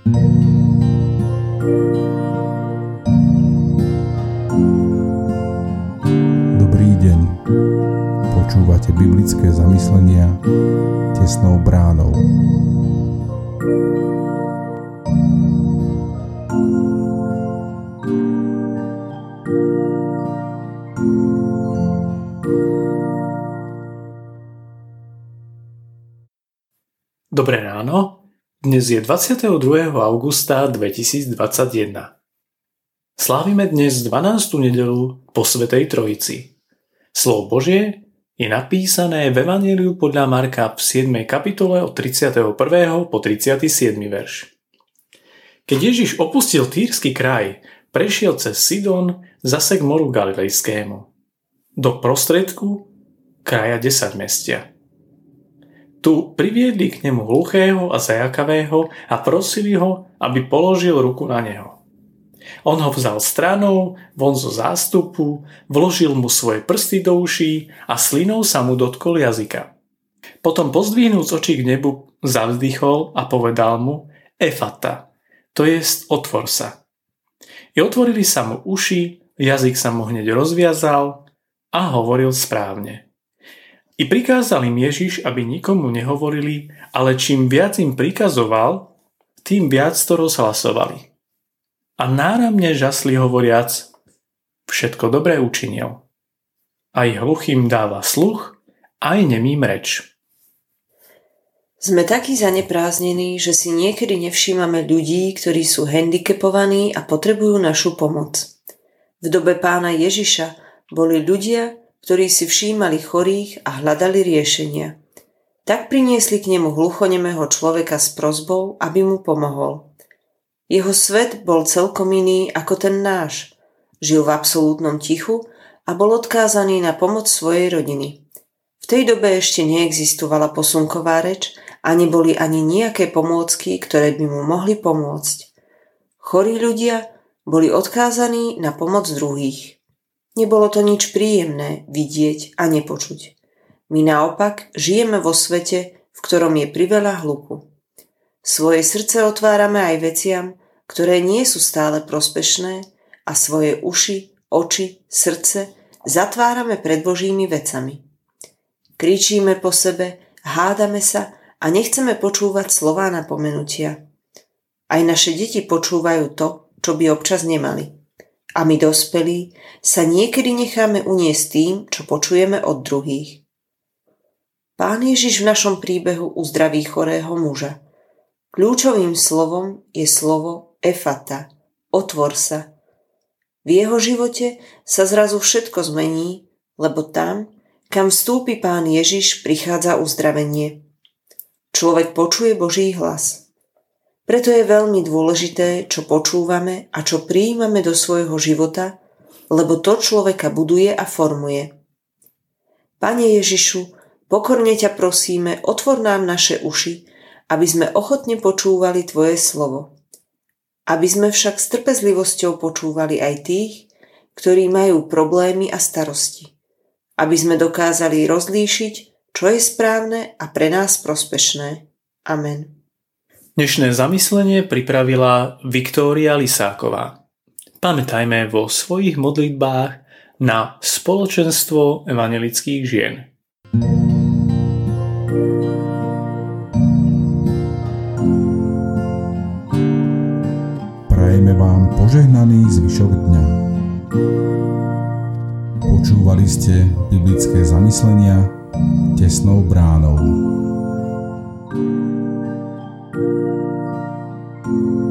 Dobrý deň. Počúvate biblické zamyslenia tesnou bránou. Dobré ráno, dnes je 22. augusta 2021. Slávime dnes 12. nedeľu po Svätej Trojici. Slovo Božie je napísané v Evanjeliu podľa Marka v 7. kapitole od 31. po 37. verš. Keď Ježiš opustil Týrsky kraj, prešiel cez Sidon zase k moru Galilejskému, do prostredku kraja 10 mestia. Tu priviedli k nemu hluchého a zajakavého a prosili ho, aby položil ruku na neho. On ho vzal stranou, von zo zástupu, vložil mu svoje prsty do uší a slinou sa mu dotkol jazyka. Potom pozdvihnúc oči k nebu, zavzdychol a povedal mu Efata, to jest otvor sa. I otvorili sa mu uši, jazyk sa mu hneď rozviazal a hovoril správne. I prikázal im Ježiš, aby nikomu nehovorili, ale čím viac im prikazoval, tým viac to rozhlasovali. A náramne žasli hovoriac, všetko dobré učinil. Aj hluchým dáva sluch, aj nemým reč. Sme takí zaneprázdnení, že si niekedy nevšímame ľudí, ktorí sú handicapovaní a potrebujú našu pomoc. V dobe Pána Ježiša boli ľudia, ktorí si všímali chorých a hľadali riešenia. Tak priniesli k nemu hluchonemého človeka s prosbou, aby mu pomohol. Jeho svet bol celkom iný ako ten náš. Žil v absolútnom tichu a bol odkázaný na pomoc svojej rodiny. V tej dobe ešte neexistovala posunková reč a neboli ani nejaké pomôcky, ktoré by mu mohli pomôcť. Chorí ľudia boli odkázaní na pomoc druhých. Nebolo to nič príjemné vidieť a nepočuť. My naopak žijeme vo svete, v ktorom je priveľa hluku. Svoje srdce otvárame aj veciam, ktoré nie sú stále prospešné a svoje uši, oči, srdce zatvárame pred Božími vecami. Kričíme po sebe, hádame sa a nechceme počúvať slová napomenutia. Aj naše deti počúvajú to, čo by občas nemali. A my dospelí sa niekedy necháme uniesť tým, čo počujeme od druhých. Pán Ježiš v našom príbehu uzdraví chorého muža. Kľúčovým slovom je slovo Efata, otvor sa. V jeho živote sa zrazu všetko zmení, lebo tam, kam vstúpi Pán Ježiš, prichádza uzdravenie. Človek počuje Boží hlas. Preto je veľmi dôležité, čo počúvame a čo prijímame do svojho života, lebo to človeka buduje a formuje. Pane Ježišu, pokorne ťa prosíme, otvor nám naše uši, aby sme ochotne počúvali Tvoje slovo. Aby sme však s trpezlivosťou počúvali aj tých, ktorí majú problémy a starosti. Aby sme dokázali rozlíšiť, čo je správne a pre nás prospešné. Amen. Dnešné zamyslenie pripravila Viktória Lisáková. Pamätajme vo svojich modlitbách na spoločenstvo evanjelických žien. Prajeme vám požehnaný zvyšok dňa. Počúvali ste biblické zamyslenia tesnou bránou.